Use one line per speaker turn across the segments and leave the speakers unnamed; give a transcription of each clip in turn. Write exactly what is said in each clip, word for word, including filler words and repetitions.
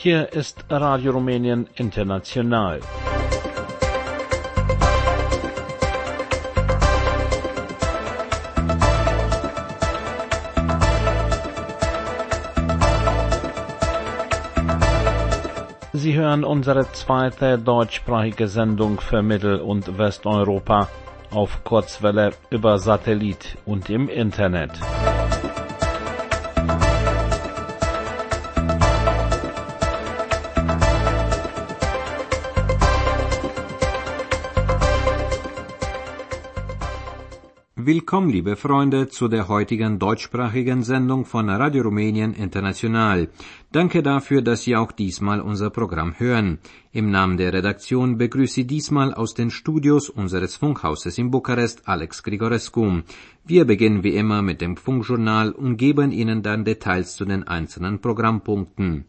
Hier ist Radio Rumänien International. Sie hören unsere zweite deutschsprachige Sendung für Mittel- und Westeuropa auf Kurzwelle über Satellit und im Internet.
Willkommen, liebe Freunde, zu der heutigen deutschsprachigen Sendung von Radio Rumänien International. Danke dafür, dass Sie auch diesmal unser Programm hören. Im Namen der Redaktion begrüße ich diesmal aus den Studios unseres Funkhauses in Bukarest Alex Grigorescu. Wir beginnen wie immer mit dem Funkjournal und geben Ihnen dann Details zu den einzelnen Programmpunkten.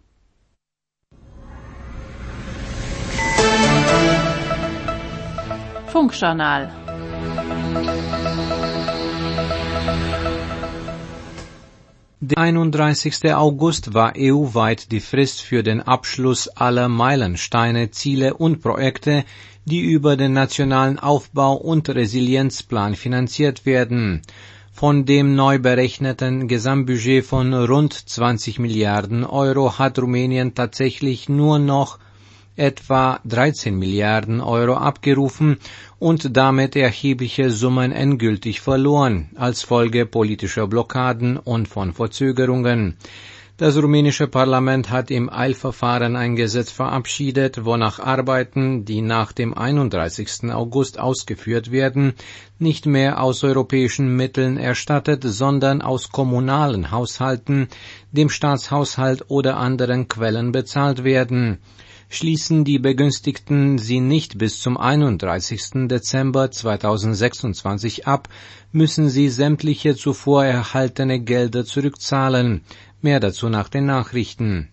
Funkjournal.
Der einunddreißigste August war E U-weit die Frist für den Abschluss aller Meilensteine, Ziele und Projekte, die über den nationalen Aufbau- und Resilienzplan finanziert werden. Von dem neu berechneten Gesamtbudget von rund zwanzig Milliarden Euro hat Rumänien tatsächlich nur noch etwa dreizehn Milliarden Euro abgerufen und damit erhebliche Summen endgültig verloren, als Folge politischer Blockaden und von Verzögerungen. Das rumänische Parlament hat im Eilverfahren ein Gesetz verabschiedet, wonach Arbeiten, die nach dem einunddreißigsten August ausgeführt werden, nicht mehr aus europäischen Mitteln erstattet, sondern aus kommunalen Haushalten, dem Staatshaushalt oder anderen Quellen bezahlt werden. Schließen die Begünstigten sie nicht bis zum einunddreißigsten Dezember zweitausendsechsundzwanzig ab, müssen sie sämtliche zuvor erhaltene Gelder zurückzahlen. Mehr dazu nach den Nachrichten.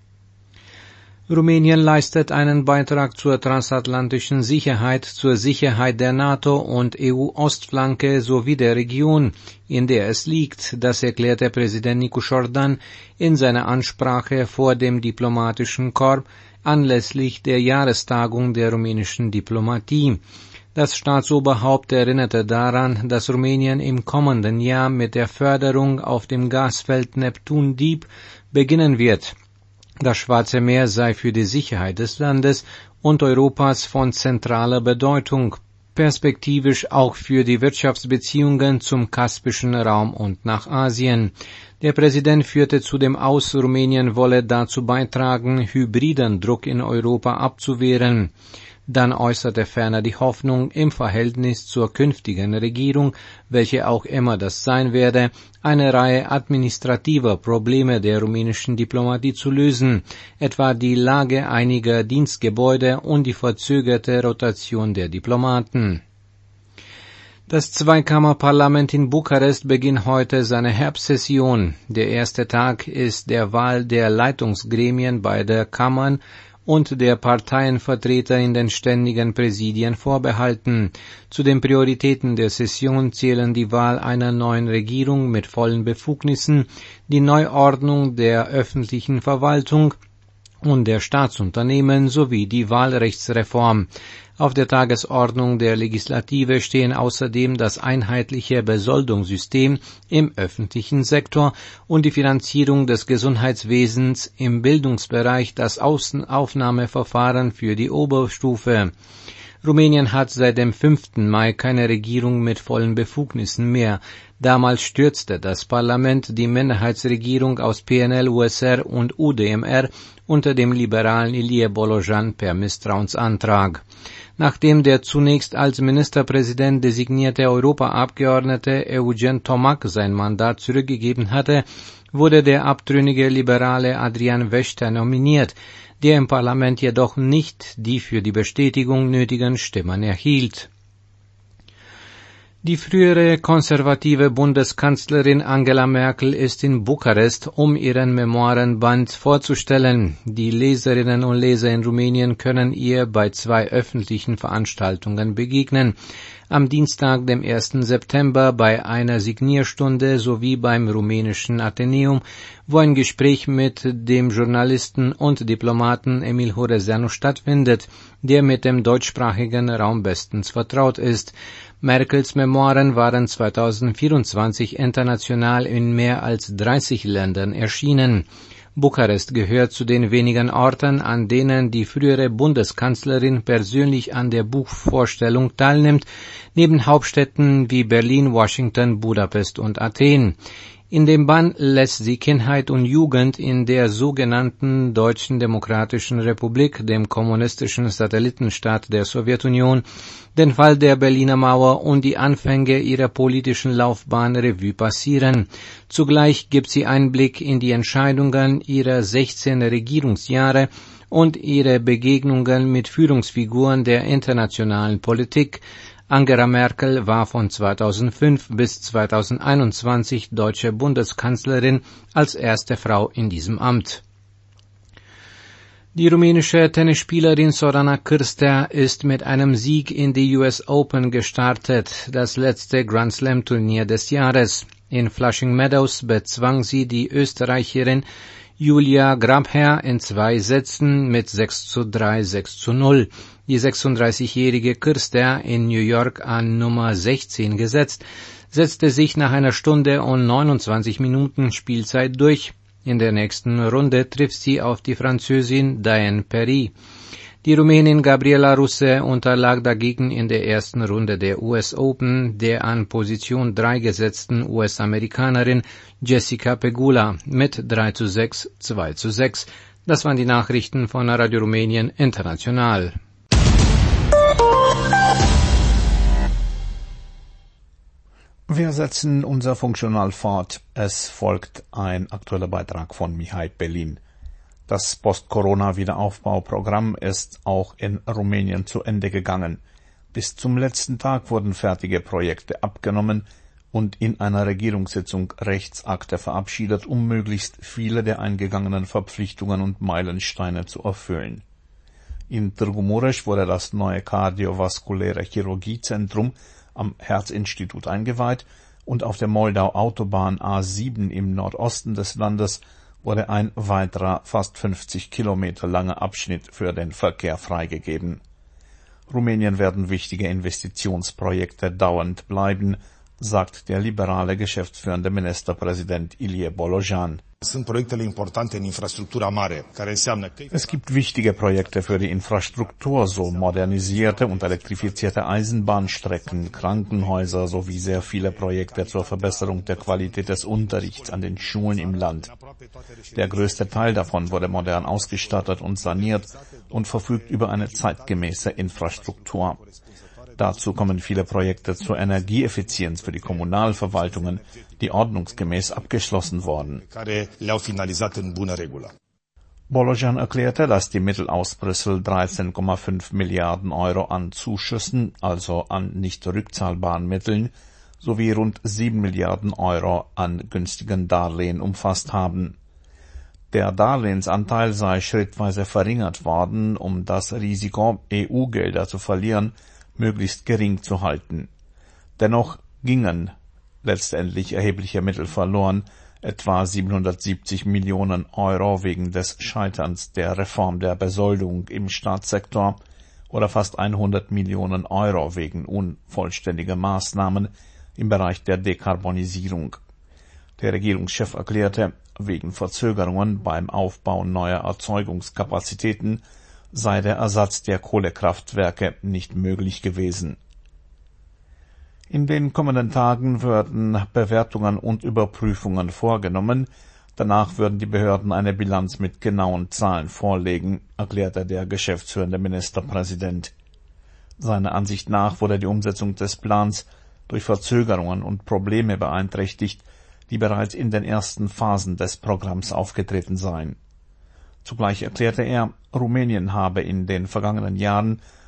Rumänien leistet einen Beitrag zur transatlantischen Sicherheit, zur Sicherheit der NATO und E U-Ostflanke sowie der Region, in der es liegt, das erklärte Präsident Nicu Jordan in seiner Ansprache vor dem diplomatischen Korps anlässlich der Jahrestagung der rumänischen Diplomatie. Das Staatsoberhaupt erinnerte daran, dass Rumänien im kommenden Jahr mit der Förderung auf dem Gasfeld Neptun Deep beginnen wird. Das Schwarze Meer sei für die Sicherheit des Landes und Europas von zentraler Bedeutung, perspektivisch auch für die Wirtschaftsbeziehungen zum kaspischen Raum und nach Asien. Der Präsident führte zudem aus, Rumänien wolle dazu beitragen, hybriden Druck in Europa abzuwehren. Dann äußerte ferner die Hoffnung, im Verhältnis zur künftigen Regierung, welche auch immer das sein werde, eine Reihe administrativer Probleme der rumänischen Diplomatie zu lösen, etwa die Lage einiger Dienstgebäude und die verzögerte Rotation der Diplomaten. Das Zweikammerparlament in Bukarest beginnt heute seine Herbstsession. Der erste Tag ist der Wahl der Leitungsgremien beider Kammern und der Parteienvertreter in den ständigen Präsidien vorbehalten. Zu den Prioritäten der Session zählen die Wahl einer neuen Regierung mit vollen Befugnissen, die Neuordnung der öffentlichen Verwaltung und der Staatsunternehmen sowie die Wahlrechtsreform. Auf der Tagesordnung der Legislative stehen außerdem das einheitliche Besoldungssystem im öffentlichen Sektor und die Finanzierung des Gesundheitswesens, im Bildungsbereich das Aufnahmeverfahren für die Oberstufe. Rumänien hat seit dem fünften Mai keine Regierung mit vollen Befugnissen mehr. Damals stürzte das Parlament die Minderheitsregierung aus P N L, U S R und U D M R unter dem liberalen Ilie Bolojan per Misstrauensantrag. Nachdem der zunächst als Ministerpräsident designierte Europaabgeordnete Eugen Tomac sein Mandat zurückgegeben hatte, wurde der abtrünnige Liberale Adrian Veștea nominiert, der im Parlament jedoch nicht die für die Bestätigung nötigen Stimmen erhielt. Die frühere konservative Bundeskanzlerin Angela Merkel ist in Bukarest, um ihren Memoirenband vorzustellen. Die Leserinnen und Leser in Rumänien können ihr bei zwei öffentlichen Veranstaltungen begegnen. Am Dienstag, dem ersten September, bei einer Signierstunde sowie beim rumänischen Atheneum, wo ein Gespräch mit dem Journalisten und Diplomaten Emil Hurezeanu stattfindet, der mit dem deutschsprachigen Raum bestens vertraut ist. Merkels Memoiren waren zweitausendvierundzwanzig international in mehr als dreißig Ländern erschienen. Bukarest gehört zu den wenigen Orten, an denen die frühere Bundeskanzlerin persönlich an der Buchvorstellung teilnimmt, neben Hauptstädten wie Berlin, Washington, Budapest und Athen. In dem Band lässt sie Kindheit und Jugend in der sogenannten Deutschen Demokratischen Republik, dem kommunistischen Satellitenstaat der Sowjetunion, den Fall der Berliner Mauer und die Anfänge ihrer politischen Laufbahn Revue passieren. Zugleich gibt sie Einblick in die Entscheidungen ihrer sechzehn Regierungsjahre und ihre Begegnungen mit Führungsfiguren der internationalen Politik. Angela Merkel war von zweitausendfünf bis zweitausendeinundzwanzig deutsche Bundeskanzlerin als erste Frau in diesem Amt. Die rumänische Tennisspielerin Sorana Cârstea ist mit einem Sieg in die U S Open gestartet, das letzte Grand Slam Turnier des Jahres. In Flushing Meadows bezwang sie die Österreicherin Julia Grabherr in zwei Sätzen mit sechs zu drei, sechs zu null. Die sechsunddreißigjährige Cârstea, in New York an Nummer sechzehn gesetzt, setzte sich nach einer Stunde und neunundzwanzig Minuten Spielzeit durch. In der nächsten Runde trifft sie auf die Französin Diane Paris. Die Rumänin Gabriela Russe unterlag dagegen in der ersten Runde der U S Open der an Position drei gesetzten U S-Amerikanerin Jessica Pegula mit drei zu sechs, zwei zu sechs. Das waren die Nachrichten von Radio Rumänien International.
Wir setzen unser Funkjournal fort. Es folgt ein aktueller Beitrag von Mihai Pelin. Das Post-Corona-Wiederaufbauprogramm ist auch in Rumänien zu Ende gegangen. Bis zum letzten Tag wurden fertige Projekte abgenommen und in einer Regierungssitzung Rechtsakte verabschiedet, um möglichst viele der eingegangenen Verpflichtungen und Meilensteine zu erfüllen. In Târgu Mureș wurde das neue kardiovaskuläre Chirurgiezentrum am Herzinstitut eingeweiht und auf der Moldau-Autobahn A sieben im Nordosten des Landes wurde ein weiterer, fast fünfzig Kilometer langer Abschnitt für den Verkehr freigegeben. Rumänien werden wichtige Investitionsprojekte dauernd bleiben, sagt der liberale geschäftsführende Ministerpräsident Ilie Bolojan. Es gibt wichtige Projekte für die Infrastruktur, so modernisierte und elektrifizierte Eisenbahnstrecken, Krankenhäuser sowie sehr viele Projekte zur Verbesserung der Qualität des Unterrichts an den Schulen im Land. Der größte Teil davon wurde modern ausgestattet und saniert und verfügt über eine zeitgemäße Infrastruktur. Dazu kommen viele Projekte zur Energieeffizienz für die Kommunalverwaltungen, die ordnungsgemäß abgeschlossen wurden. Bolojan erklärte, dass die Mittel aus Brüssel dreizehn Komma fünf Milliarden Euro an Zuschüssen, also an nicht rückzahlbaren Mitteln, sowie rund sieben Milliarden Euro an günstigen Darlehen umfasst haben. Der Darlehensanteil sei schrittweise verringert worden, um das Risiko, E U-Gelder zu verlieren, möglichst gering zu halten. Dennoch gingen letztendlich erhebliche Mittel verloren, etwa siebenhundertsiebzig Millionen Euro wegen des Scheiterns der Reform der Besoldung im Staatssektor oder fast hundert Millionen Euro wegen unvollständiger Maßnahmen im Bereich der Dekarbonisierung. Der Regierungschef erklärte, wegen Verzögerungen beim Aufbau neuer Erzeugungskapazitäten sei der Ersatz der Kohlekraftwerke nicht möglich gewesen. In den kommenden Tagen würden Bewertungen und Überprüfungen vorgenommen, danach würden die Behörden eine Bilanz mit genauen Zahlen vorlegen, erklärte der geschäftsführende Ministerpräsident. Seiner Ansicht nach wurde die Umsetzung des Plans durch Verzögerungen und Probleme beeinträchtigt, die bereits in den ersten Phasen des Programms aufgetreten seien. Zugleich erklärte er, Rumänien habe in den vergangenen Jahren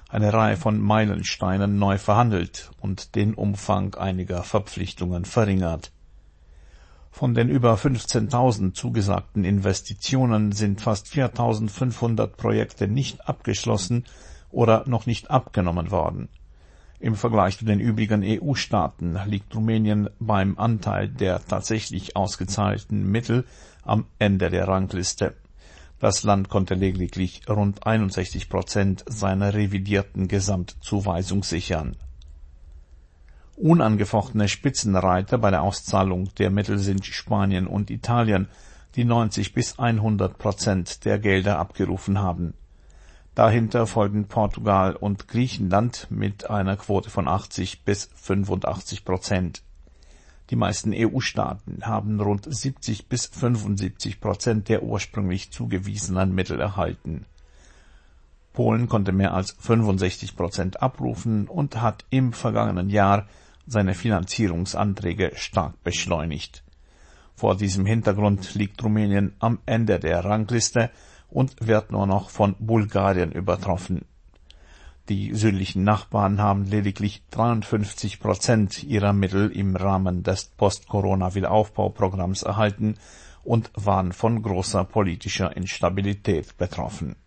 eine Reihe von Meilensteinen neu verhandelt und den Umfang einiger Verpflichtungen verringert. Von den über fünfzehntausend zugesagten Investitionen sind fast viertausendfünfhundert Projekte nicht abgeschlossen oder noch nicht abgenommen worden. Im Vergleich zu den übrigen E U-Staaten liegt Rumänien beim Anteil der tatsächlich ausgezahlten Mittel am Ende der Rangliste. Das Land konnte lediglich rund einundsechzig Prozent seiner revidierten Gesamtzuweisung sichern. Unangefochtene Spitzenreiter bei der Auszahlung der Mittel sind Spanien und Italien, die neunzig bis hundert Prozent der Gelder abgerufen haben. Dahinter folgen Portugal und Griechenland mit einer Quote von achtzig bis fünfundachtzig Prozent. Die meisten E U-Staaten haben rund siebzig bis fünfundsiebzig Prozent der ursprünglich zugewiesenen Mittel erhalten. Polen konnte mehr als fünfundsechzig Prozent abrufen und hat im vergangenen Jahr seine Finanzierungsanträge stark beschleunigt. Vor diesem Hintergrund liegt Rumänien am Ende der Rangliste und wird nur noch von Bulgarien übertroffen. Die südlichen Nachbarn haben lediglich dreiundfünfzig Prozent ihrer Mittel im Rahmen des Post-Corona-Wiederaufbauprogramms erhalten und waren von großer politischer Instabilität betroffen.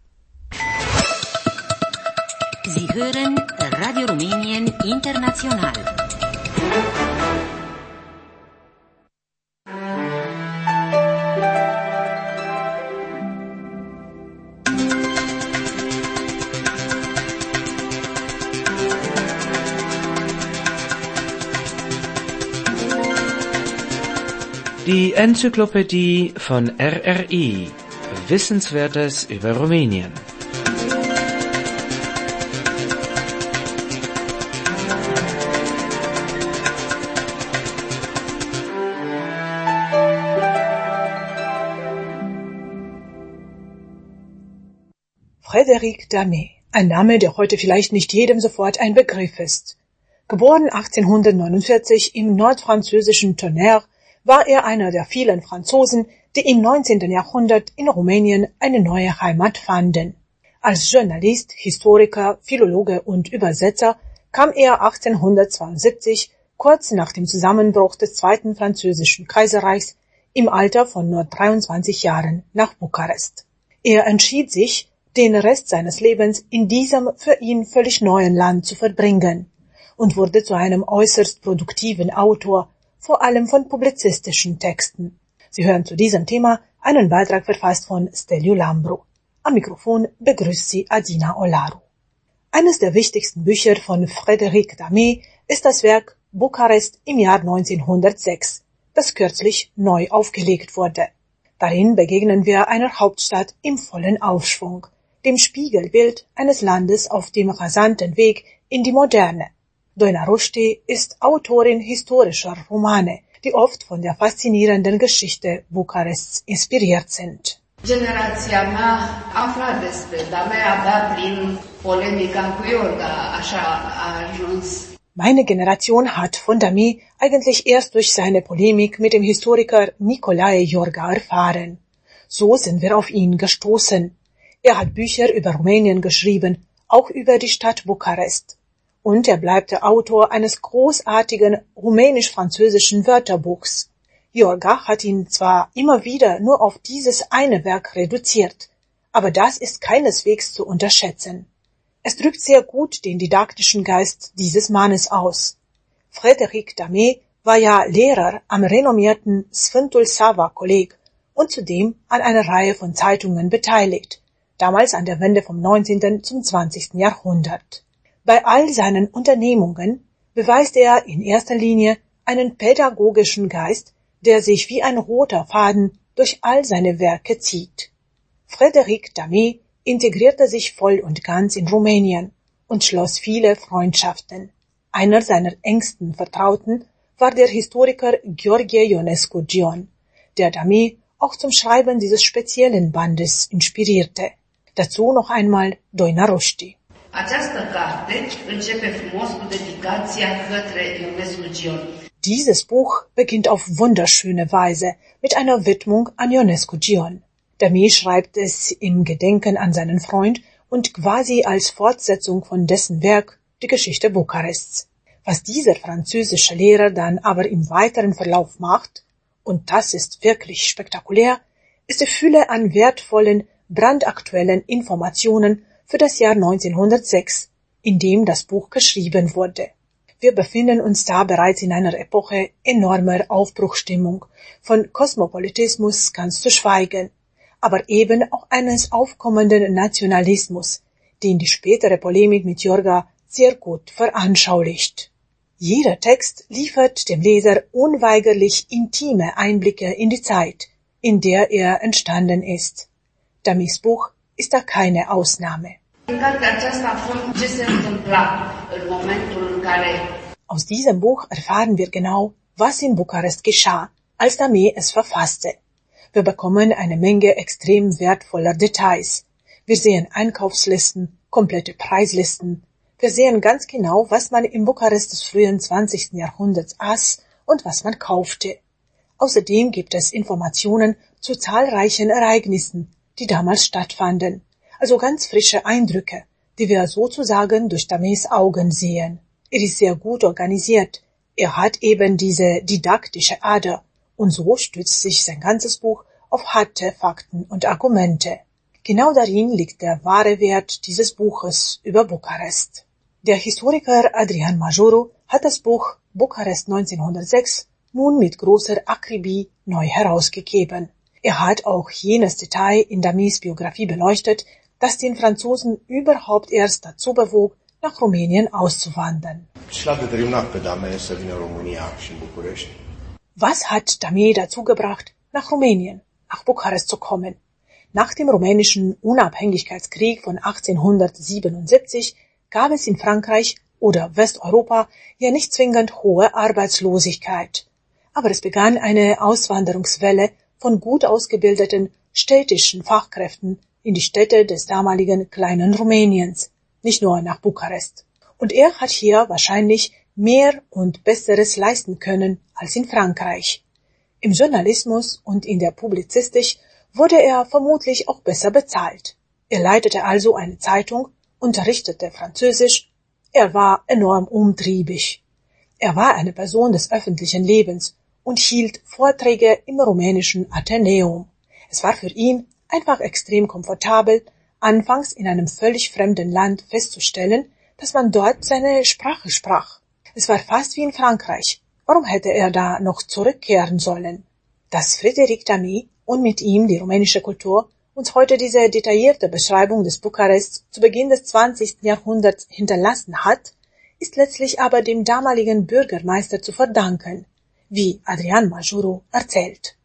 Sie hören Radio Rumänien International.
Die Enzyklopädie von R R I. Wissenswertes über Rumänien.
Frédéric Damet, ein Name, der heute vielleicht nicht jedem sofort ein Begriff ist. Geboren achtzehnhundertneunundvierzig im nordfranzösischen Tonnerre, war er einer der vielen Franzosen, die im neunzehnten Jahrhundert in Rumänien eine neue Heimat fanden. Als Journalist, Historiker, Philologe und Übersetzer kam er achtzehnhundertzweiundsiebzig, kurz nach dem Zusammenbruch des Zweiten Französischen Kaiserreichs, im Alter von nur dreiundzwanzig Jahren nach Bukarest. Er entschied sich, den Rest seines Lebens in diesem für ihn völlig neuen Land zu verbringen und wurde zu einem äußerst produktiven Autor, vor allem von publizistischen Texten. Sie hören zu diesem Thema einen Beitrag verfasst von Steliu Lambru. Am Mikrofon begrüßt Sie Adina Olaru. Eines der wichtigsten Bücher von Frédéric Damet ist das Werk Bukarest im Jahr neunzehnhundertsechs, das kürzlich neu aufgelegt wurde. Darin begegnen wir einer Hauptstadt im vollen Aufschwung, dem Spiegelbild eines Landes auf dem rasanten Weg in die Moderne. Doina Rushdie ist Autorin historischer Romane, die oft von der faszinierenden Geschichte Bukarests inspiriert sind.
Generația mea afla despre Damet abia prin polemica cu Iorga, așa a ajuns.
Meine Generation hat von Damet eigentlich erst durch seine Polemik mit dem Historiker Nicolae Iorga erfahren. So sind wir auf ihn gestoßen. Er hat Bücher über Rumänien geschrieben, auch über die Stadt Bukarest. Und er bleibt der Autor eines großartigen rumänisch-französischen Wörterbuchs. Iorga hat ihn zwar immer wieder nur auf dieses eine Werk reduziert, aber das ist keineswegs zu unterschätzen. Es drückt sehr gut den didaktischen Geist dieses Mannes aus. Frédéric Damet war ja Lehrer am renommierten Sfântul Sava Kolleg und zudem an einer Reihe von Zeitungen beteiligt, damals an der Wende vom neunzehnten zum zwanzigsten Jahrhundert. Bei all seinen Unternehmungen beweist er in erster Linie einen pädagogischen Geist, der sich wie ein roter Faden durch all seine Werke zieht. Frédéric Damet integrierte sich voll und ganz in Rumänien und schloss viele Freundschaften. Einer seiner engsten Vertrauten war der Historiker Gheorghe Ionescu-Gion, der Damet auch zum Schreiben dieses speziellen Bandes inspirierte. Dazu noch einmal Doina Rushdie.
Această carte începe frumos cu dedicația către Ionescu-Gion.
Dieses Buch beginnt auf wunderschöne Weise mit einer Widmung an Ionescu-Gion. Damet schreibt es im Gedenken an seinen Freund und quasi als Fortsetzung von dessen Werk die Geschichte Bukarests. Was dieser französische Lehrer dann aber im weiteren Verlauf macht, und das ist wirklich spektakulär, ist die Fülle an wertvollen, brandaktuellen Informationen für das Jahr neunzehnhundertsechs, in dem das Buch geschrieben wurde. Wir befinden uns da bereits in einer Epoche enormer Aufbruchsstimmung, von Kosmopolitismus ganz zu schweigen, aber eben auch eines aufkommenden Nationalismus, den die spätere Polemik mit Jorga sehr gut veranschaulicht. Jeder Text liefert dem Leser unweigerlich intime Einblicke in die Zeit, in der er entstanden ist. Damés Buch ist da keine Ausnahme. Aus diesem Buch erfahren wir genau, was in Bukarest geschah, als Damé es verfasste. Wir bekommen eine Menge extrem wertvoller Details. Wir sehen Einkaufslisten, komplette Preislisten. Wir sehen ganz genau, was man in Bukarest des frühen zwanzigsten Jahrhunderts aß und was man kaufte. Außerdem gibt es Informationen zu zahlreichen Ereignissen, die damals stattfanden, also ganz frische Eindrücke, die wir sozusagen durch Damés Augen sehen. Er ist sehr gut organisiert. Er hat eben diese didaktische Ader und so stützt sich sein ganzes Buch auf harte Fakten und Argumente. Genau darin liegt der wahre Wert dieses Buches über Bukarest. Der Historiker Adrian Majoro hat das Buch Bukarest neunzehnhundertsechs nun mit großer Akribie neu herausgegeben. Er hat auch jenes Detail in Damés Biografie beleuchtet, das den Franzosen überhaupt erst dazu bewog, nach Rumänien auszuwandern. Was hat Damé dazu gebracht, nach Rumänien, nach Bukarest zu kommen? Nach dem rumänischen Unabhängigkeitskrieg von achtzehnhundertsiebenundsiebzig gab es in Frankreich oder Westeuropa ja nicht zwingend hohe Arbeitslosigkeit. Aber es begann eine Auswanderungswelle von gut ausgebildeten städtischen Fachkräften in die Städte des damaligen kleinen Rumäniens, nicht nur nach Bukarest. Und er hat hier wahrscheinlich mehr und Besseres leisten können als in Frankreich. Im Journalismus und in der Publizistik wurde er vermutlich auch besser bezahlt. Er leitete also eine Zeitung, unterrichtete Französisch. Er war enorm umtriebig. Er war eine Person des öffentlichen Lebens und hielt Vorträge im rumänischen Athenäum. Es war für ihn einfach extrem komfortabel, anfangs in einem völlig fremden Land festzustellen, dass man dort seine Sprache sprach. Es war fast wie in Frankreich. Warum hätte er da noch zurückkehren sollen? Dass Frédéric Damé und mit ihm die rumänische Kultur uns heute diese detaillierte Beschreibung des Bukarests zu Beginn des zwanzigsten Jahrhunderts hinterlassen hat, ist letztlich aber dem damaligen Bürgermeister zu verdanken, wie Adrian Majoro erzählt.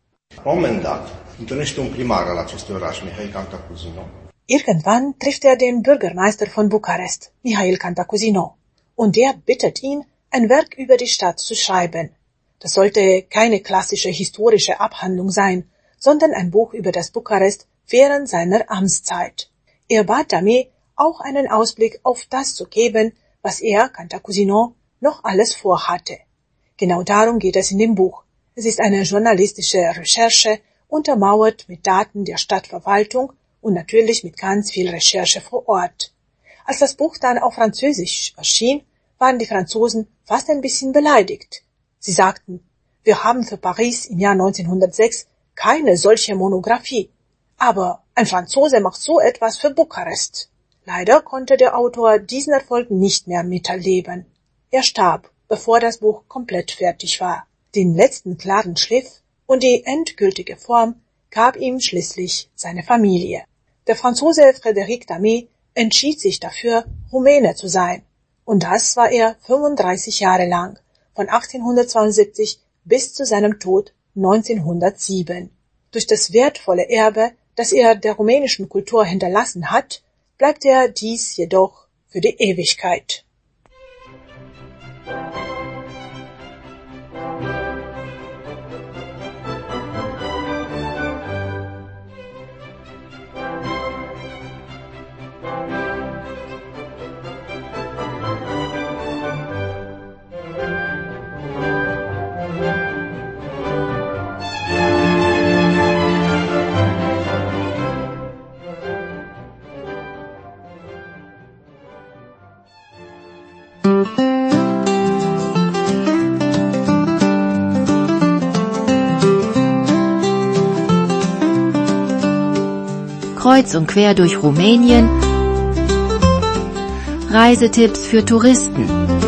Irgendwann trifft er den Bürgermeister von Bukarest, Mihail Cantacuzino, und der bittet ihn, ein Werk über die Stadt zu schreiben. Das sollte keine klassische historische Abhandlung sein, sondern ein Buch über das Bukarest während seiner Amtszeit. Er bat Damé, auch einen Ausblick auf das zu geben, was er, Cantacuzino, noch alles vorhatte. Genau darum geht es in dem Buch. Es ist eine journalistische Recherche, untermauert mit Daten der Stadtverwaltung und natürlich mit ganz viel Recherche vor Ort. Als das Buch dann auf Französisch erschien, waren die Franzosen fast ein bisschen beleidigt. Sie sagten, wir haben für Paris im Jahr neunzehnhundertsechs keine solche Monographie. Aber ein Franzose macht so etwas für Bukarest. Leider konnte der Autor diesen Erfolg nicht mehr miterleben. Er starb, bevor das Buch komplett fertig war. Den letzten klaren Schliff und die endgültige Form gab ihm schließlich seine Familie. Der Franzose Frédéric Damé entschied sich dafür, Rumäne zu sein. Und das war er fünfunddreißig Jahre lang, von achtzehnhundertzweiundsiebzig bis zu seinem Tod neunzehnhundertsieben. Durch das wertvolle Erbe, das er der rumänischen Kultur hinterlassen hat, bleibt er dies jedoch für die Ewigkeit.
Kreuz und quer durch Rumänien. Reisetipps für Touristen.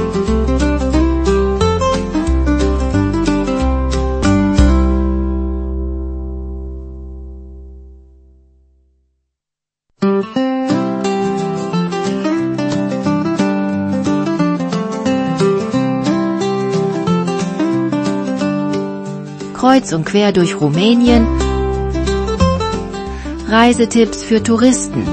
Kreuz und quer durch Rumänien. Reisetipps für Touristen.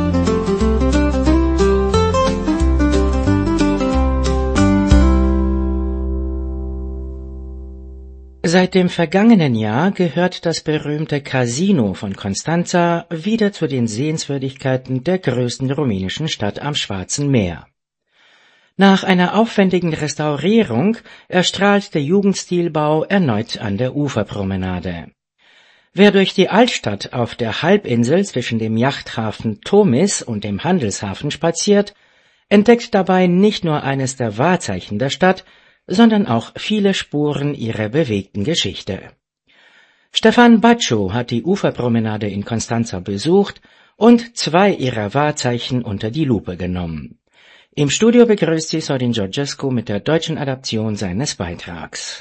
Seit dem vergangenen Jahr gehört das berühmte Casino von Constanța wieder zu den Sehenswürdigkeiten der größten rumänischen Stadt am Schwarzen Meer. Nach einer aufwendigen Restaurierung erstrahlt der Jugendstilbau erneut an der Uferpromenade. Wer durch die Altstadt auf der Halbinsel zwischen dem Yachthafen Tomis und dem Handelshafen spaziert, entdeckt dabei nicht nur eines der Wahrzeichen der Stadt, sondern auch viele Spuren ihrer bewegten Geschichte. Stefan Bacciu hat die Uferpromenade in Constanța besucht und zwei ihrer Wahrzeichen unter die Lupe genommen. Im Studio begrüßt sie Sorin Georgescu mit der deutschen Adaption seines Beitrags.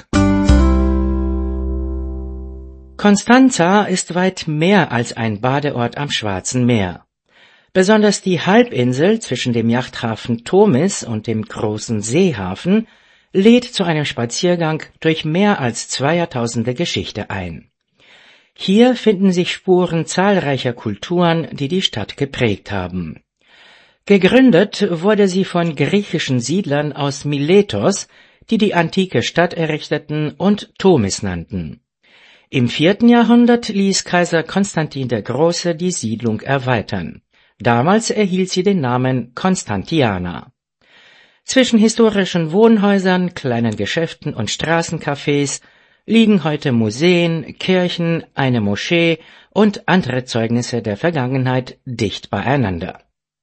Constanța ist weit mehr als ein Badeort am Schwarzen Meer. Besonders die Halbinsel zwischen dem Yachthafen Tomis und dem großen Seehafen lädt zu einem Spaziergang durch mehr als zwei Jahrtausende Geschichte ein. Hier finden sich Spuren zahlreicher Kulturen, die die Stadt geprägt haben. Gegründet wurde sie von griechischen Siedlern aus Miletos, die die antike Stadt errichteten und Tomis nannten. Im vierten Jahrhundert ließ Kaiser Konstantin der Große die Siedlung erweitern. Damals erhielt sie den Namen Constantiana. Zwischen historischen Wohnhäusern, kleinen Geschäften und Straßencafés liegen heute Museen, Kirchen, eine Moschee und andere Zeugnisse der Vergangenheit dicht beieinander.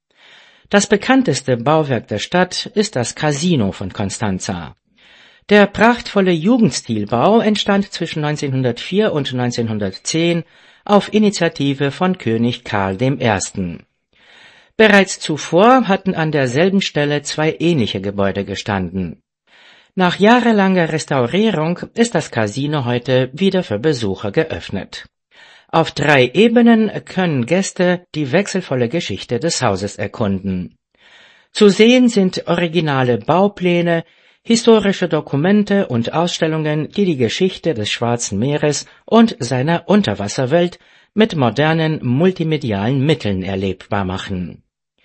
Das bekannteste Bauwerk der Stadt ist das Casino von Constanța. Der prachtvolle Jugendstilbau entstand zwischen neunzehnhundertvier und neunzehnhundertzehn auf Initiative von König Karl der Erste. Bereits zuvor hatten an derselben Stelle zwei ähnliche Gebäude gestanden. Nach jahrelanger Restaurierung ist das Casino heute wieder für Besucher geöffnet. Auf drei Ebenen können Gäste die wechselvolle Geschichte des Hauses erkunden. Zu sehen sind originale Baupläne, historische Dokumente und Ausstellungen, die die Geschichte des Schwarzen Meeres und seiner Unterwasserwelt mit modernen multimedialen Mitteln erlebbar machen.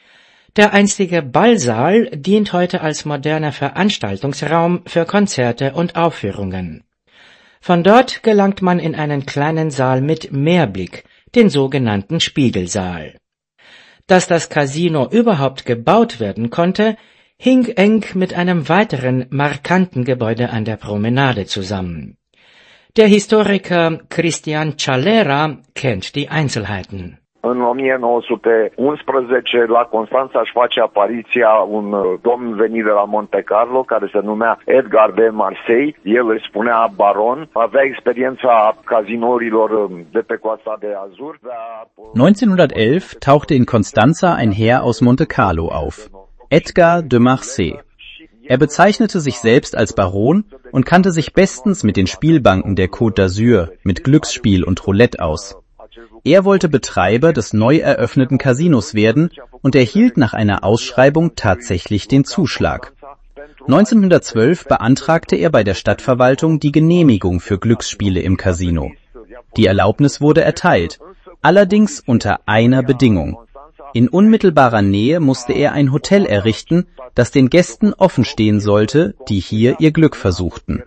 Der einstige Ballsaal dient heute als moderner Veranstaltungsraum für Konzerte und Aufführungen. Von dort gelangt man in einen kleinen Saal mit Meerblick, den sogenannten Spiegelsaal. Dass das Casino überhaupt gebaut werden konnte, hing eng mit einem weiteren markanten Gebäude an der Promenade zusammen. Der Historiker Cristian Cialera kennt die Einzelheiten.
În o mie nouă sute unsprezece, la Constanța își face apariția un domn venit de la Monte Carlo, care se numea Edgar de Marseille. El își spunea baron, avea experiența cazinourilor de pe Coasta de Azur.
neunzehnhundertelf tauchte in Constanța ein Herr aus Monte Carlo auf, Edgar de Marseille. Er bezeichnete sich selbst als Baron und kannte sich bestens mit den Spielbanken der Côte d'Azur, mit Glücksspiel und Roulette aus. Er wollte Betreiber des neu eröffneten Casinos werden und erhielt nach einer Ausschreibung tatsächlich den Zuschlag. neunzehnhundertzwölf beantragte er bei der Stadtverwaltung die Genehmigung für Glücksspiele im Casino. Die Erlaubnis wurde erteilt, allerdings unter einer Bedingung. In unmittelbarer Nähe musste er ein Hotel errichten, das den Gästen offen stehen sollte, die hier ihr Glück versuchten.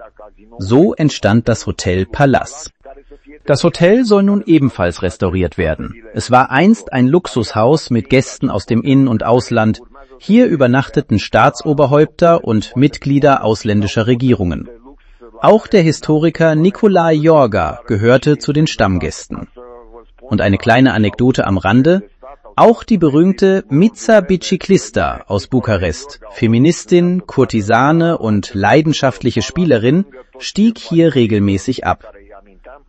So entstand das Hotel Palace. Das Hotel soll nun ebenfalls restauriert werden. Es war einst ein Luxushaus mit Gästen aus dem In- und Ausland. Hier übernachteten Staatsoberhäupter und Mitglieder ausländischer Regierungen. Auch der Historiker Nicolae Iorga gehörte zu den Stammgästen. Und eine kleine Anekdote am Rande: Auch die berühmte Mița Biciclista aus Bukarest, Feministin, Kurtisane und leidenschaftliche Spielerin, stieg hier regelmäßig ab.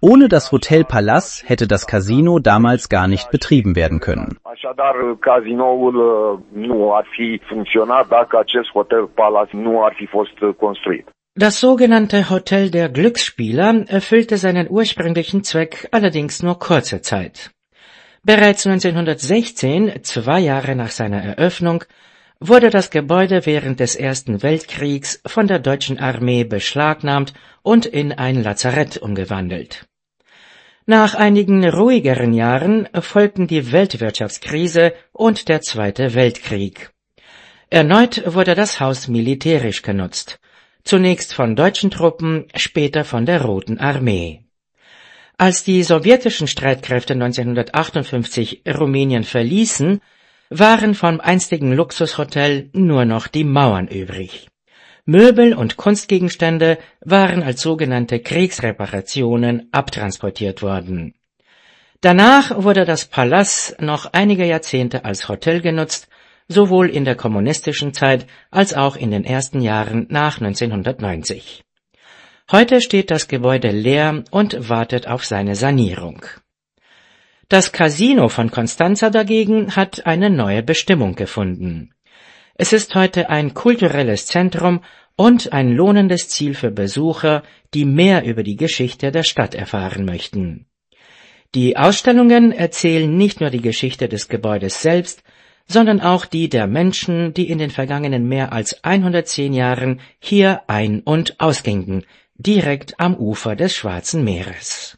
Ohne das Hotel Palace hätte das Casino damals gar nicht betrieben werden können.
Așadar, cazinoul nu ar fi funcționat dacă acest Hotel Palace nu ar fi fost construit.
Das sogenannte Hotel der Glücksspieler erfüllte seinen ursprünglichen Zweck allerdings nur kurze Zeit. Bereits neunzehnhundertsechzehn, zwei Jahre nach seiner Eröffnung, wurde das Gebäude während des Ersten Weltkriegs von der deutschen Armee beschlagnahmt und in ein Lazarett umgewandelt. Nach einigen ruhigeren Jahren folgten die Weltwirtschaftskrise und der Zweite Weltkrieg. Erneut wurde das Haus militärisch genutzt, zunächst von deutschen Truppen, später von der Roten Armee. Als die sowjetischen Streitkräfte neunzehnhundertachtundfünfzig Rumänien verließen, waren vom einstigen Luxushotel nur noch die Mauern übrig. Möbel und Kunstgegenstände waren als sogenannte Kriegsreparationen abtransportiert worden. Danach wurde das Palace noch einige Jahrzehnte als Hotel genutzt, sowohl in der kommunistischen Zeit als auch in den ersten Jahren nach neunzehnhundertneunzig. Heute steht das Gebäude leer und wartet auf seine Sanierung. Das Casino von Constanța dagegen hat eine neue Bestimmung gefunden. Es ist heute ein kulturelles Zentrum und ein lohnendes Ziel für Besucher, die mehr über die Geschichte der Stadt erfahren möchten. Die Ausstellungen erzählen nicht nur die Geschichte des Gebäudes selbst, sondern auch die der Menschen, die in den vergangenen mehr als hundertzehn Jahren hier ein- und ausgingen, direkt am Ufer des Schwarzen Meeres.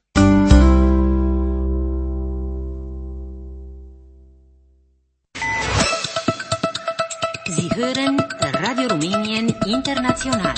Sie hören Radio Rumänien International.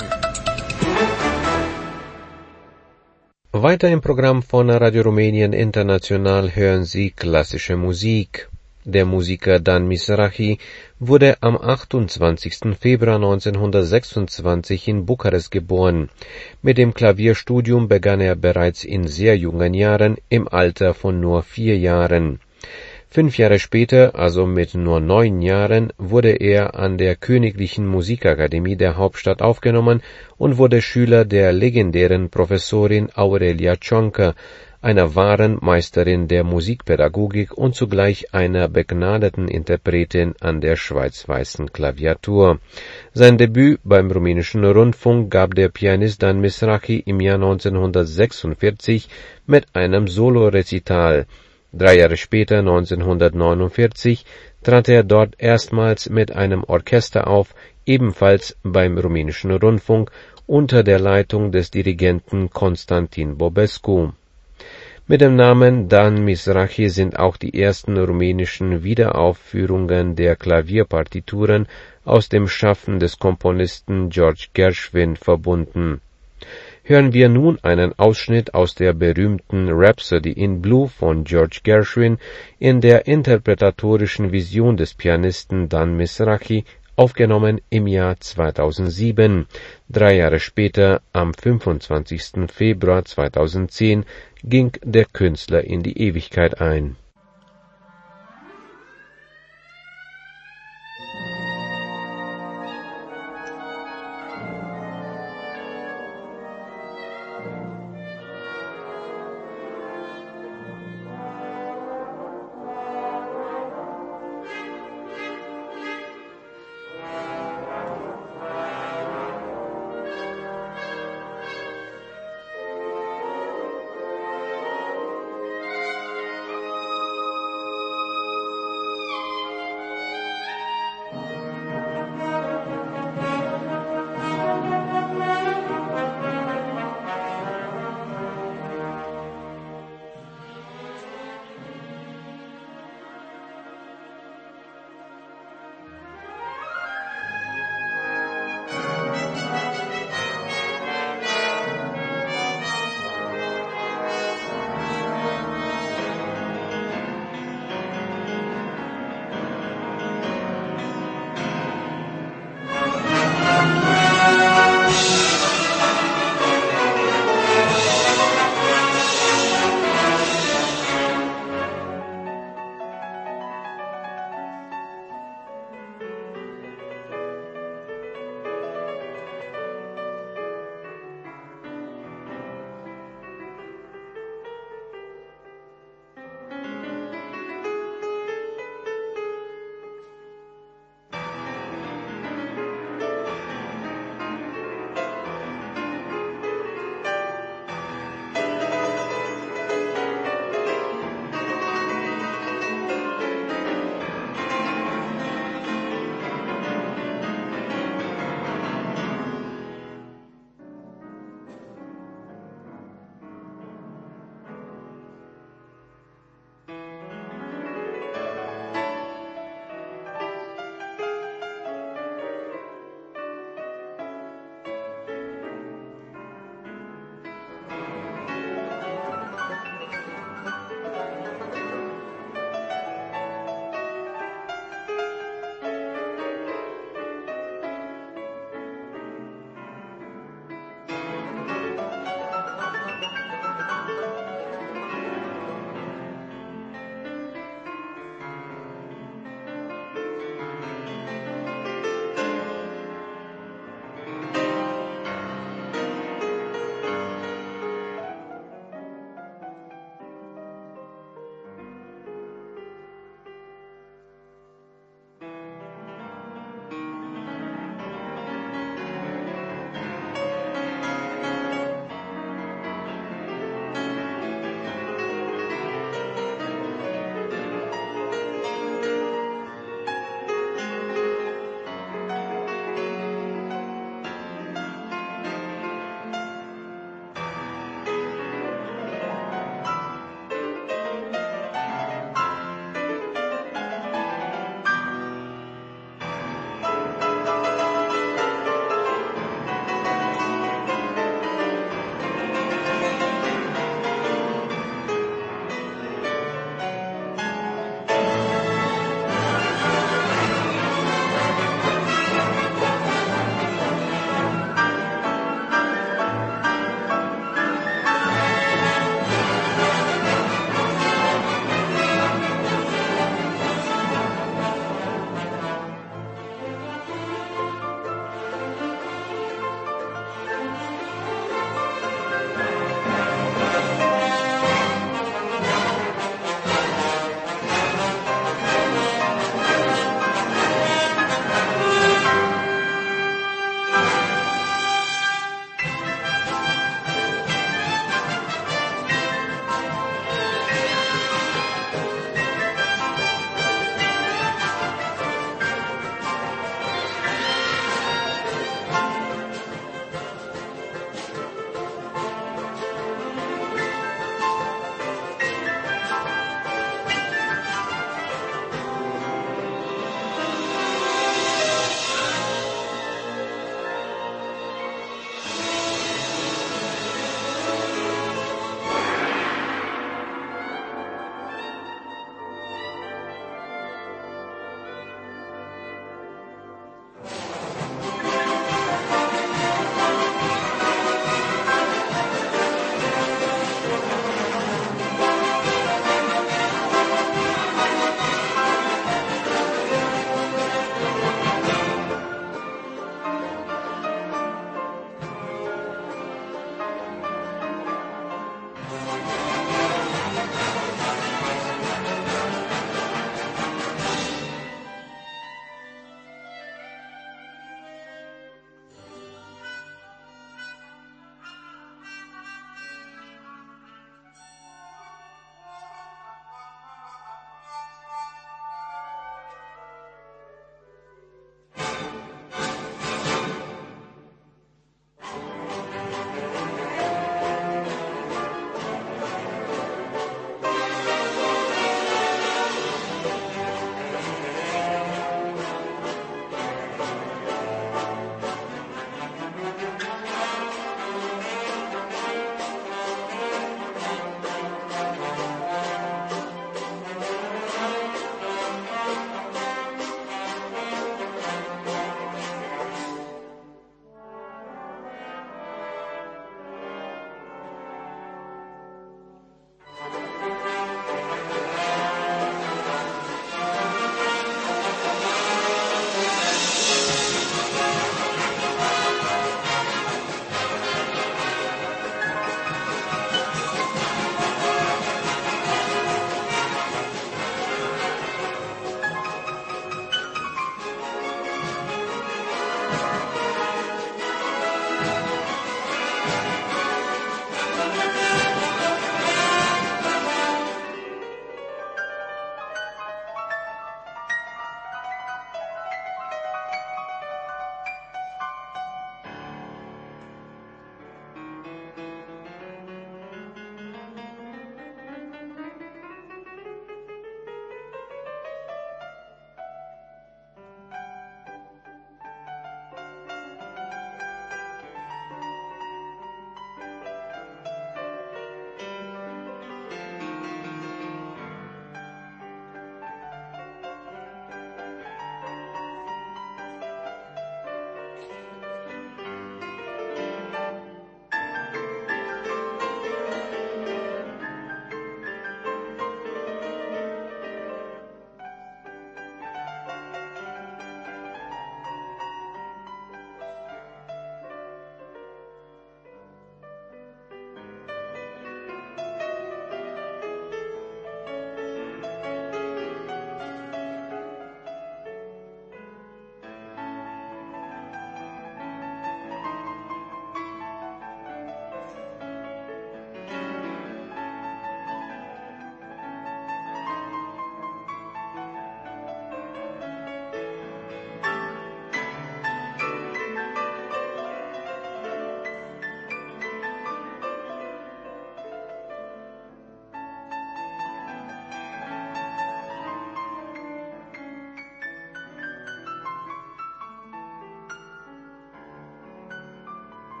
Weiter im Programm von Radio Rumänien International hören Sie klassische Musik. Der Musiker Dan Mizrahi wurde am achtundzwanzigsten Februar neunzehnhundertsechsundzwanzig in Bukarest geboren. Mit dem Klavierstudium begann er bereits in sehr jungen Jahren, im Alter von nur vier Jahren. Fünf Jahre später, also mit nur neun Jahren, wurde er an der Königlichen Musikakademie der Hauptstadt aufgenommen und wurde Schüler der legendären Professorin Aurelia Csonka, einer wahren Meisterin der Musikpädagogik und zugleich einer begnadeten Interpretin an der schwarz-weißen Klaviatur. Sein Debüt beim rumänischen Rundfunk gab der Pianist Dan Mizrahi im Jahr neunzehnhundertsechsundvierzig mit einem Solorezital. Drei Jahre später, neunzehnhundertneunundvierzig, trat er dort erstmals mit einem Orchester auf, ebenfalls beim rumänischen Rundfunk, unter der Leitung des Dirigenten Constantin Bobescu. Mit dem Namen Dan Mizrahi sind auch die ersten rumänischen Wiederaufführungen der Klavierpartituren aus dem Schaffen des Komponisten George Gershwin verbunden. Hören wir nun einen Ausschnitt aus der berühmten Rhapsody in Blue von George Gershwin in der interpretatorischen Vision des Pianisten Dan Mizrahi, aufgenommen im Jahr zweitausendsieben. Drei Jahre später, am fünfundzwanzigsten Februar zweitausendzehn, ging der Künstler in die Ewigkeit ein.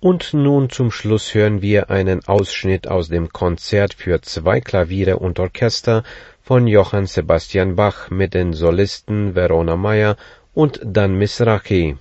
Und nun zum Schluss hören wir einen Ausschnitt aus dem Konzert für zwei Klaviere und Orchester von Johann Sebastian Bach mit den Solisten Verona Meyer und Dan Mizrahi.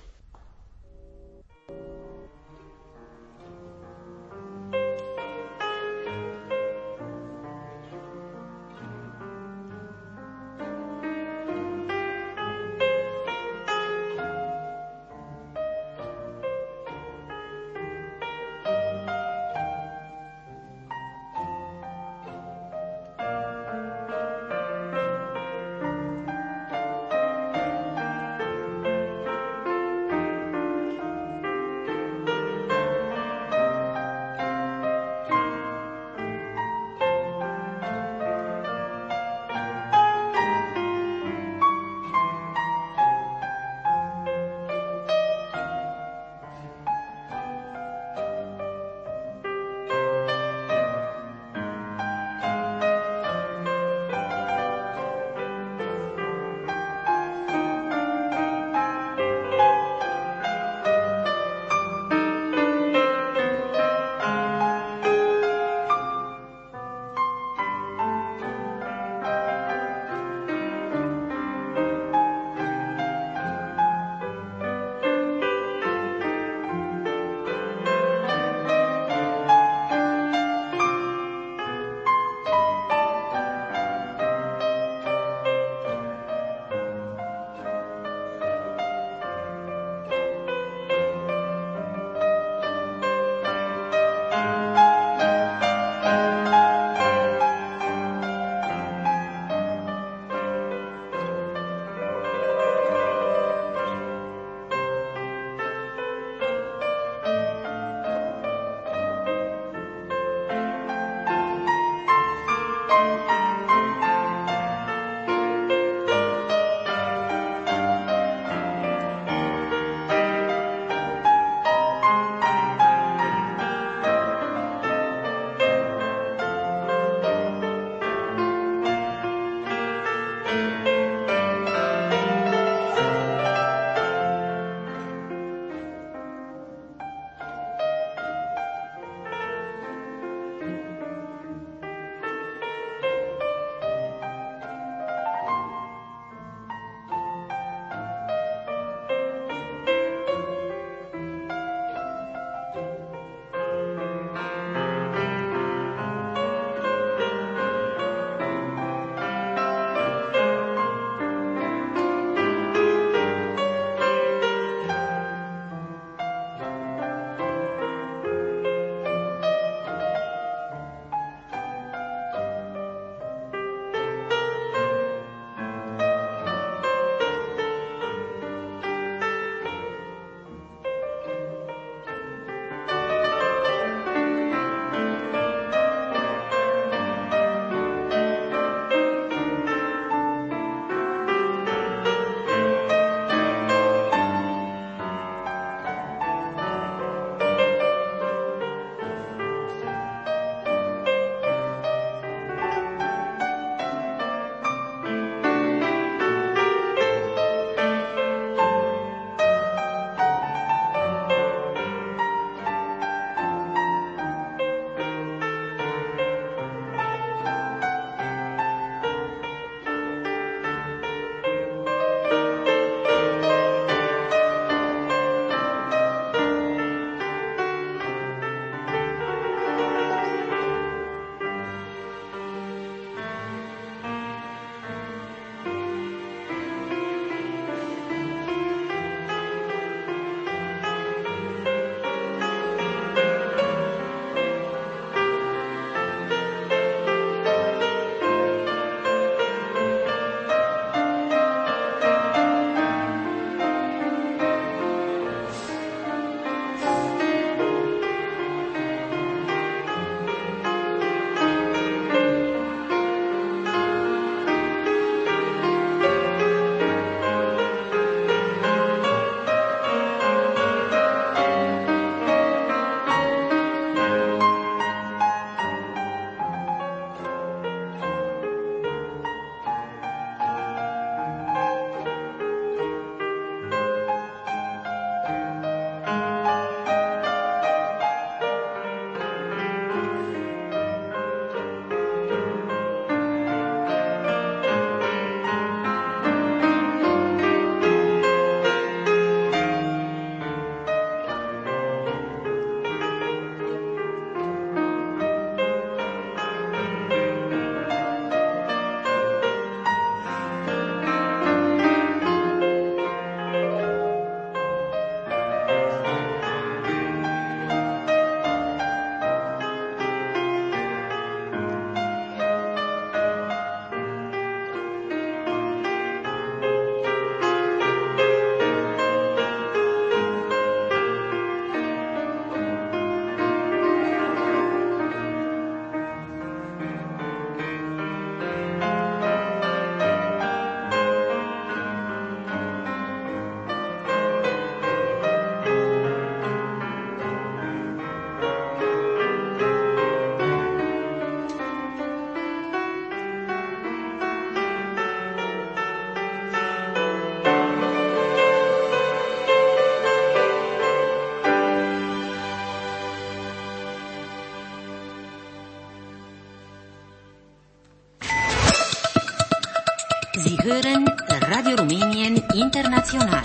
hören Radio Rumänien International.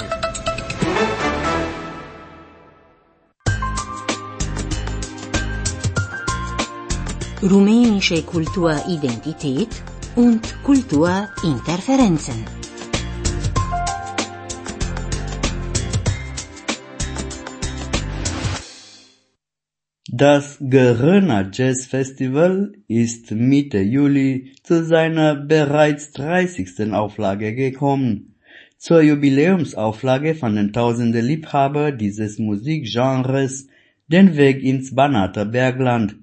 Rumänische Kulturidentität und Kulturinterferenzen.
Das Gröna Jazz Festival ist Mitte Juli zu seiner bereits dreißigsten Auflage gekommen. Zur Jubiläumsauflage fanden tausende Liebhaber dieses Musikgenres den Weg ins Banater Bergland.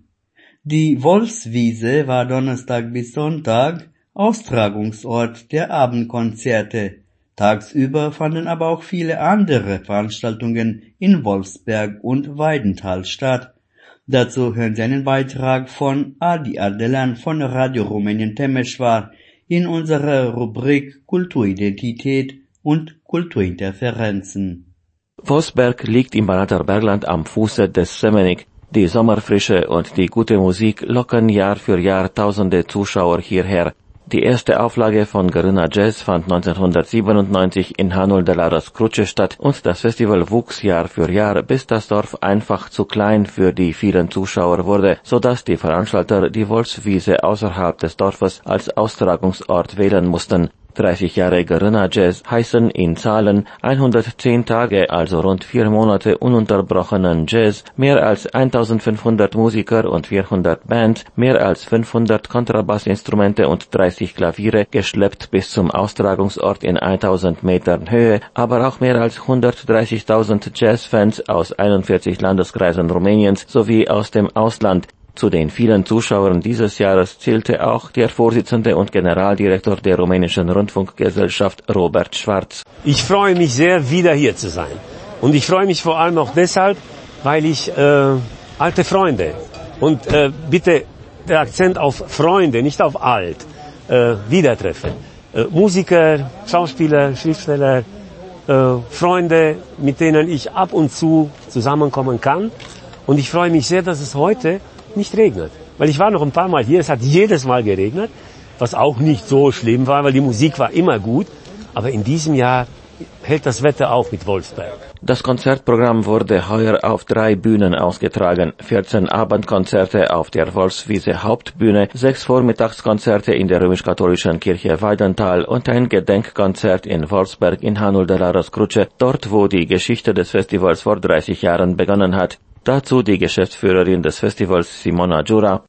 Die Wolfswiese war Donnerstag bis Sonntag Austragungsort der Abendkonzerte. Tagsüber fanden aber auch viele andere Veranstaltungen in Wolfsberg und Weidenthal statt. Dazu hören Sie einen Beitrag von Adi Ardelan von Radio Rumänien Temeschwar in unserer Rubrik Kulturidentität und Kulturinterferenzen.
Wolfsberg liegt im Banater Bergland am Fuße des Semenik. Die Sommerfrische und die gute Musik locken Jahr für Jahr tausende Zuschauer hierher. Die erste Auflage von Gröna Jazz fand neunzehnhundertsiebenundneunzig in Hanul de la Răscruce statt und das Festival wuchs Jahr für Jahr, bis das Dorf einfach zu klein für die vielen Zuschauer wurde, sodass die Veranstalter die Wolfswiese außerhalb des Dorfes als Austragungsort wählen mussten. dreißig Jahre Gröna Jazz heißen in Zahlen hundertzehn Tage, also rund vier Monate ununterbrochenen Jazz, mehr als eintausendfünfhundert Musiker und vierhundert Bands, mehr als fünfhundert Kontrabassinstrumente und dreißig Klaviere, geschleppt bis zum Austragungsort in tausend Metern Höhe, aber auch mehr als hundertdreißigtausend Jazzfans aus einundvierzig Landeskreisen Rumäniens sowie aus dem Ausland. Zu den vielen Zuschauern dieses Jahres zählte auch der Vorsitzende und Generaldirektor der rumänischen Rundfunkgesellschaft Robert Schwarz.
Ich freue mich sehr, wieder hier zu sein. Und ich freue mich vor allem auch deshalb, weil ich äh, alte Freunde und äh, bitte der Akzent auf Freunde, nicht auf alt, äh, wieder treffe. Äh, Musiker, Schauspieler, Schriftsteller, äh, Freunde, mit denen ich ab und zu zusammenkommen kann. Und ich freue mich sehr, dass es heute nicht regnet. Weil ich war noch ein paar Mal hier, es hat jedes Mal geregnet, was auch nicht so schlimm war, weil die Musik war immer gut. Aber in diesem Jahr hält das Wetter auch mit Wolfsberg.
Das Konzertprogramm wurde heuer auf drei Bühnen ausgetragen. vierzehn Abendkonzerte auf der Wolfswiese Hauptbühne, sechs Vormittagskonzerte in der römisch-katholischen Kirche Weidenthal und ein Gedenkkonzert in Wolfsberg in Hanul de la Răscruce, dort wo die Geschichte des Festivals vor dreißig Jahren begonnen hat. Dazu die Geschäftsführerin des Festivals, Simona Jura.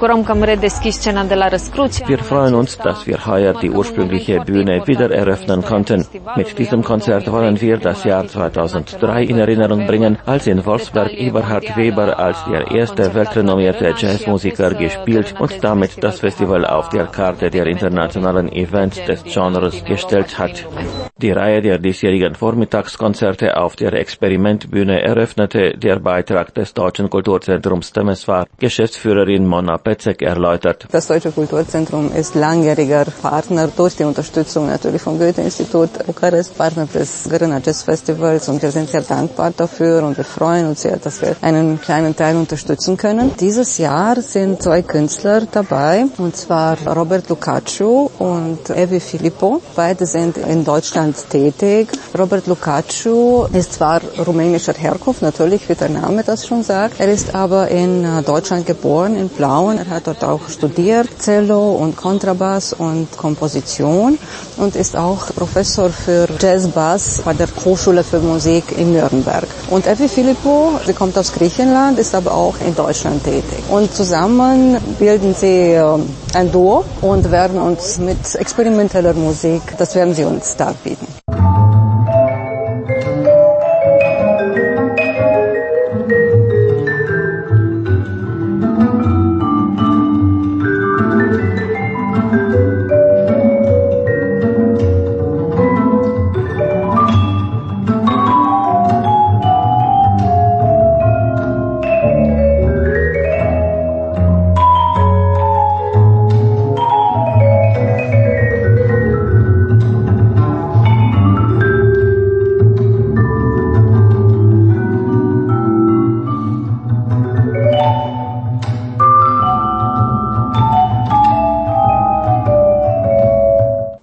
Wir freuen uns, dass wir heuer die ursprüngliche Bühne wieder eröffnen konnten. Mit diesem Konzert wollen wir das Jahr zweitausenddrei in Erinnerung bringen, als in Wolfsberg Eberhard Weber als der erste weltrenommierte Jazzmusiker gespielt und damit das Festival auf der Karte der internationalen Events des Genres gestellt hat. Die Reihe der diesjährigen Vormittagskonzerte auf der Experimentbühne eröffnete der Beitrag des Deutschen Kulturzentrums Temeswar. Geschäftsführerin Mona Petzek erläutert.
Das Deutsche Kulturzentrum ist langjähriger Partner durch die Unterstützung natürlich vom Goethe-Institut Bukarest, Partner des Gröna Jazz Festivals, und wir sind sehr dankbar dafür und wir freuen uns sehr, dass wir einen kleinen Teil unterstützen können. Dieses Jahr sind zwei Künstler dabei, und zwar Robert Lukaciu und Evi Filippo. Beide sind in Deutschland tätig. Robert Lukaciu ist zwar rumänischer Herkunft, natürlich, wie der Name das schon sagt. Er ist aber in Deutschland geboren, in Plauen. Er hat dort auch studiert, Cello und Kontrabass und Komposition, und ist auch Professor für Jazzbass bei der Hochschule für Musik in Nürnberg. Und Evi Filippo, sie kommt aus Griechenland, ist aber auch in Deutschland tätig. Und zusammen bilden sie ein Duo und werden uns mit experimenteller Musik, das werden sie uns darbieten.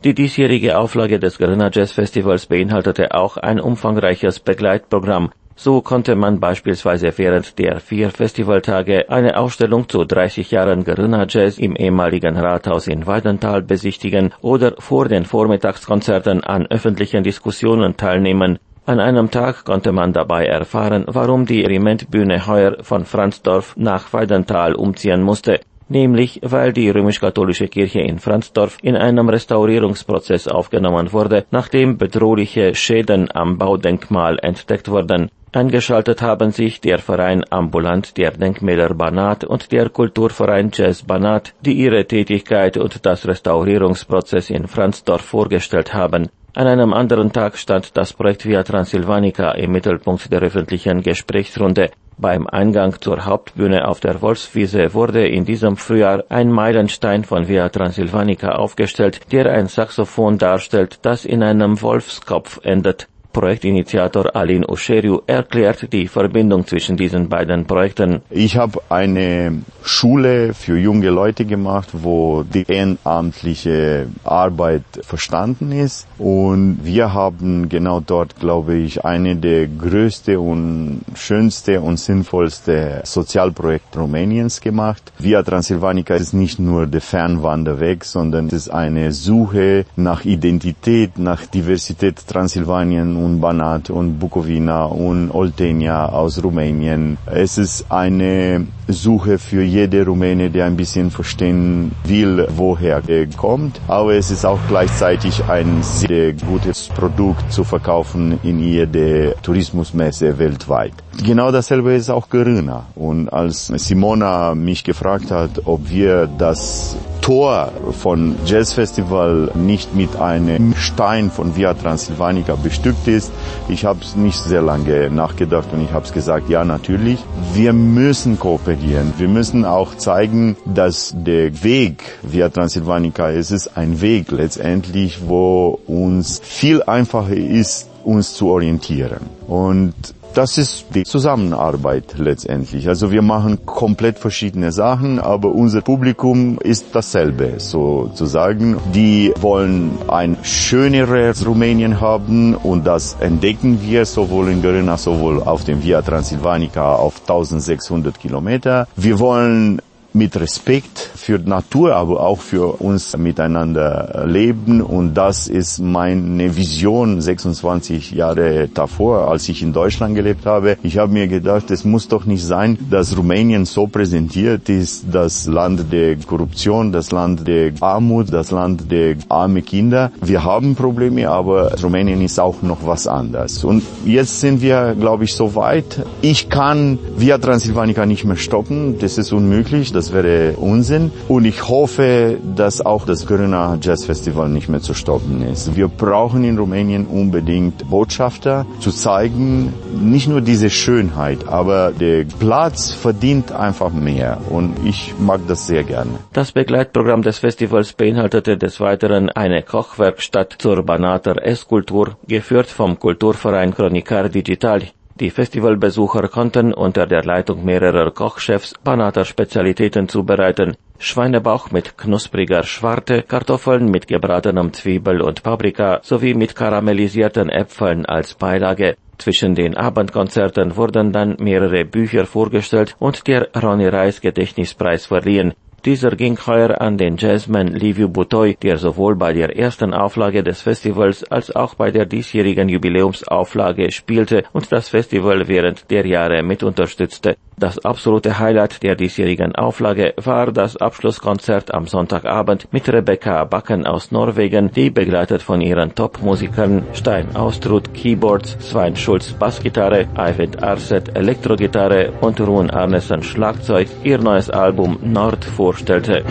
Die diesjährige Auflage des Garina Jazz Festivals beinhaltete auch ein umfangreiches Begleitprogramm. So konnte man beispielsweise während der vier Festivaltage eine Ausstellung zu dreißig Jahren Garina Jazz im ehemaligen Rathaus in Weidenthal besichtigen oder vor den Vormittagskonzerten an öffentlichen Diskussionen teilnehmen. An einem Tag konnte man dabei erfahren, warum die Regimentbühne heuer von Franzdorf nach Weidenthal umziehen musste. Nämlich weil die römisch-katholische Kirche in Franzdorf in einem Restaurierungsprozess aufgenommen wurde, nachdem bedrohliche Schäden am Baudenkmal entdeckt wurden. Eingeschaltet haben sich der Verein Ambulant der Denkmäler Banat und der Kulturverein Jazz Banat, die ihre Tätigkeit und das Restaurierungsprozess in Franzdorf vorgestellt haben. An einem anderen Tag stand das Projekt Via Transsilvanica im Mittelpunkt der öffentlichen Gesprächsrunde. Beim Eingang zur Hauptbühne auf der Wolfswiese wurde in diesem Frühjahr ein Meilenstein von Via Transsilvanica aufgestellt, der ein Saxophon darstellt, das in einem Wolfskopf endet. Projektinitiator Alin Usheriu erklärt die Verbindung zwischen diesen beiden Projekten.
Ich habe eine Schule für junge Leute gemacht, wo die ehrenamtliche Arbeit verstanden ist. Und wir haben genau dort, glaube ich, eine der größte und schönste und sinnvollste Sozialprojekte Rumäniens gemacht. Via Transsilvanica ist nicht nur der Fernwanderweg, sondern es ist eine Suche nach Identität, nach Diversität Transsilvanien und Banat und Bukowina und Oltenia aus Rumänien. Es ist eine Suche für jede Rumäne, der ein bisschen verstehen will, woher er kommt. Aber es ist auch gleichzeitig ein sehr gutes Produkt zu verkaufen in jede Tourismusmesse weltweit. Genau dasselbe ist auch Garina. Und als Simona mich gefragt hat, ob wir das Tor von Jazzfestival nicht mit einem Stein von Via Transsilvanica bestückt ist. Ich habe es nicht sehr lange nachgedacht und ich habe es gesagt, ja natürlich. Wir müssen kooperieren. Wir müssen auch zeigen, dass der Weg Via Transsilvanica, es ist ein Weg letztendlich, wo uns viel einfacher ist, uns zu orientieren. Und das ist die Zusammenarbeit letztendlich. Also wir machen komplett verschiedene Sachen, aber unser Publikum ist dasselbe sozusagen. Die wollen ein schöneres Rumänien haben und das entdecken wir sowohl in Garina, sowohl auf dem Via Transsilvanica auf eintausendsechshundert Kilometer. Wir wollen mit Respekt für die Natur, aber auch für uns miteinander leben. Und das ist meine Vision sechsundzwanzig Jahre davor, als ich in Deutschland gelebt habe. Ich habe mir gedacht, es muss doch nicht sein, dass Rumänien so präsentiert ist, das Land der Korruption, das Land der Armut, das Land der armen Kinder. Wir haben Probleme, aber Rumänien ist auch noch was anderes. Und jetzt sind wir, glaube ich, so weit. Ich kann Via Transsilvanica nicht mehr stoppen. Das ist unmöglich. Das wäre Unsinn. Und ich hoffe, dass auch das Garina Jazz Festival nicht mehr zu stoppen ist. Wir brauchen in Rumänien unbedingt Botschafter, zu zeigen, nicht nur diese Schönheit, aber der Platz verdient einfach mehr. Und ich mag das sehr gerne.
Das Begleitprogramm des Festivals beinhaltete des Weiteren eine Kochwerkstatt zur Banater Esskultur, geführt vom Kulturverein Cronicar Digital. Die Festivalbesucher konnten unter der Leitung mehrerer Kochchefs Banater Spezialitäten zubereiten. Schweinebauch mit knuspriger Schwarte, Kartoffeln mit gebratenem Zwiebel und Paprika sowie mit karamellisierten Äpfeln als Beilage. Zwischen den Abendkonzerten wurden dann mehrere Bücher vorgestellt und der Ronny Reis Gedächtnispreis verliehen. Dieser ging heuer an den Jazzman Liviu Butoi, der sowohl bei der ersten Auflage des Festivals als auch bei der diesjährigen Jubiläumsauflage spielte und das Festival während der Jahre mit unterstützte. Das absolute Highlight der diesjährigen Auflage war das Abschlusskonzert am Sonntagabend mit Rebecca Bakken aus Norwegen, die begleitet von ihren Top-Musikern Stein Austrup Keyboards, Svein Schulz Bassgitarre, Eivind Arset Elektrogitarre und Ruun Arnesen Schlagzeug ihr neues Album Nord vorstellte.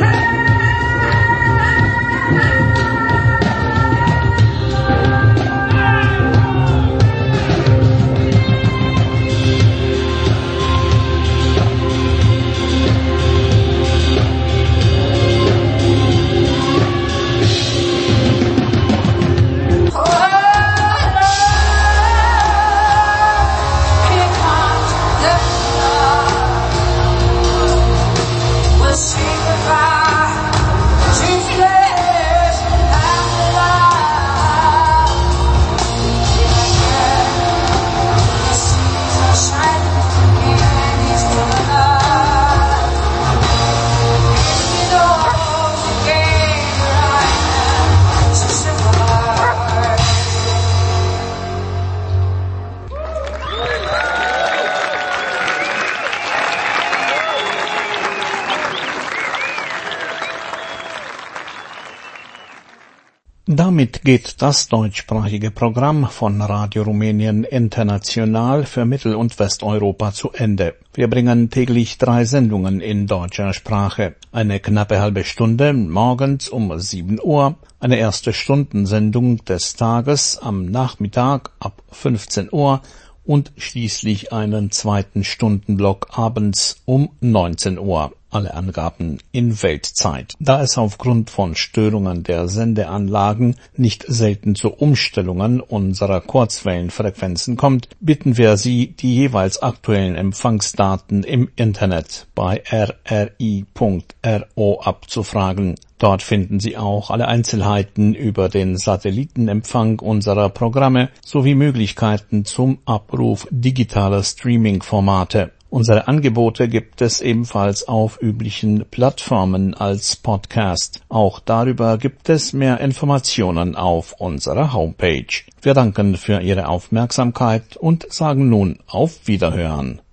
We'll see goodbye.
Damit geht das deutschsprachige Programm von Radio Rumänien International für Mittel- und Westeuropa zu Ende. Wir bringen täglich drei Sendungen in deutscher Sprache. Eine knappe halbe Stunde morgens um sieben Uhr, eine erste Stundensendung des Tages am Nachmittag ab fünfzehn Uhr und schließlich einen zweiten Stundenblock abends um neunzehn Uhr. Alle Angaben in Weltzeit. Da es aufgrund von Störungen der Sendeanlagen nicht selten zu Umstellungen unserer Kurzwellenfrequenzen kommt, bitten wir Sie, die jeweils aktuellen Empfangsdaten im Internet bei r r i punkt r o abzufragen. Dort finden Sie auch alle Einzelheiten über den Satellitenempfang unserer Programme sowie Möglichkeiten zum Abruf digitaler Streaming-Formate. Unsere Angebote gibt es ebenfalls auf üblichen Plattformen als Podcast. Auch darüber gibt es mehr Informationen auf unserer Homepage. Wir danken für Ihre Aufmerksamkeit und sagen nun auf Wiederhören.